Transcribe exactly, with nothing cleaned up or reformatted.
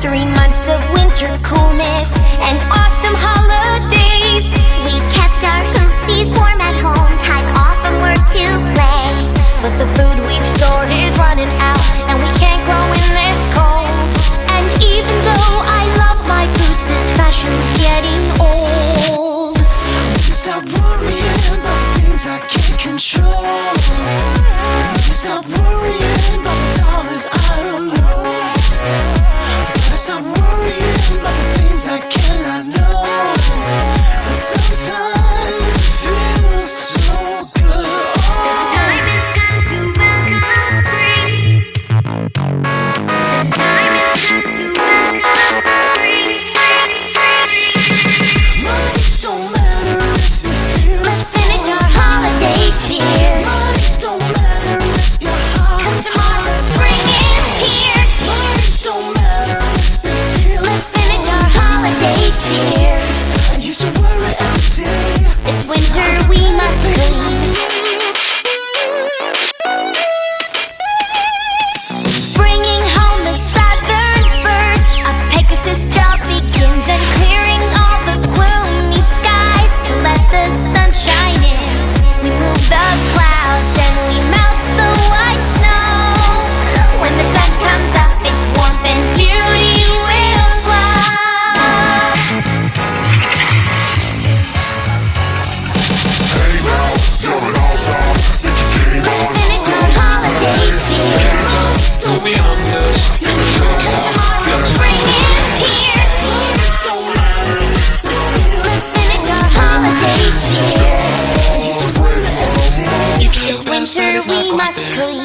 Three months of winter coolness and awesome holidays. We've kept our hoofsies warm at home, time off from work to play. But the food we've stored is running out, and we can't grow in this cold. And even though I love my boots, this fashion's getting old. Stop worrying about things I can't control. Stop worrying about dollars I don't know. Stop worrying about the things I cannot know. And sometimes it feels so good. The time has come to welcome spring. The time has come to welcome spring. Money don't matter if you feel Let's finish our holiday cheer, Money don't matter if you're hot. 'cause tomorrow spring is here. Money don't matter if you feel Let's finish our holiday cheer. I used to worry every day. It's winter, we must clean. Bringing home the southern birds, a Pegasus job begins, and clearing all the gloomy skies to let the sun shine in. We move the clouds and we melt the white snow. When the sun comes up, it's warmth and beauty will flow. Hey now, tell it all stop. Get your game Let's on. finish our holiday cheer. Don't be honest. You can show Tomorrow spring is here. Let's finish our holiday cheer. It's winter, we must clean.